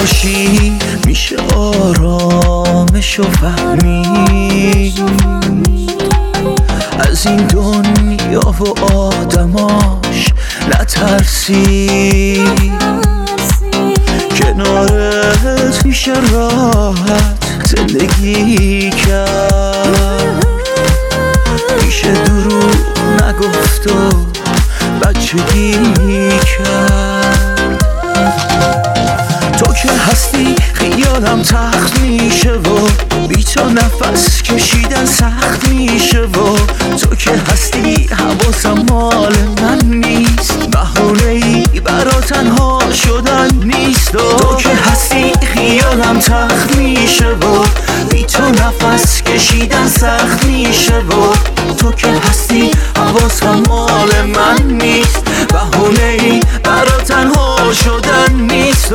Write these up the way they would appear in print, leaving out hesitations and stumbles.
باشی میشه آرامشو فهمید، از این دنیا و آدماش نترسی، کنارت میشه راحت زندگی کرد، میشه دروغ نگفت و بچگی کرد. تو که هستی خیالم تخت میشه و بی تو نفس کشیدن سخت میشه و تو که هستی حواسم مال من نیست، بهانه‌ای برا تنها شدن نیست. تو که هستی خیالم تخت میشه و بی تو نفس کشیدن سخت میشه و تو که هستی حواسم مال من نیست، بهانه‌ای برا تنها شدن نیست.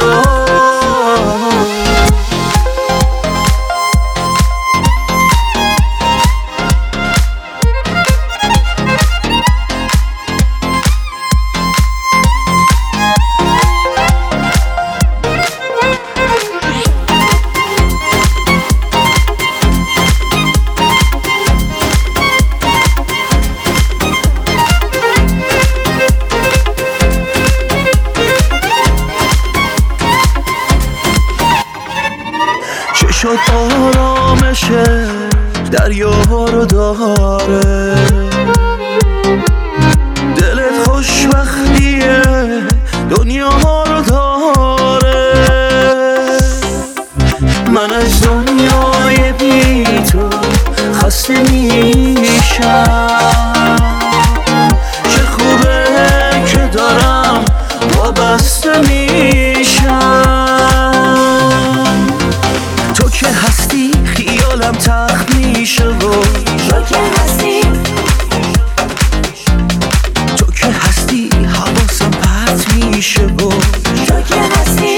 شد آرامشه دریا رو داره، دلت خوشبختیه دنیا رو داره، من از دنیای بی تو خسته میشم، چه خوبه که دارم وابسته میشم. تو که هستی خیالم تخت میشه و تو که هستی، تو که هستی حواسم پرت میشه و تو که هستی،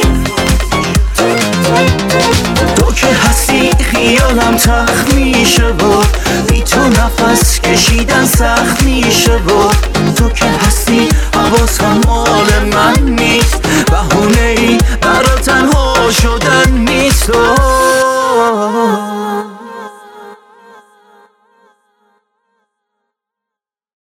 تو که هستی خیالم تخت میشه و بی تو نفس کشیدن سخت میشه و تو که هستی حواسم مال من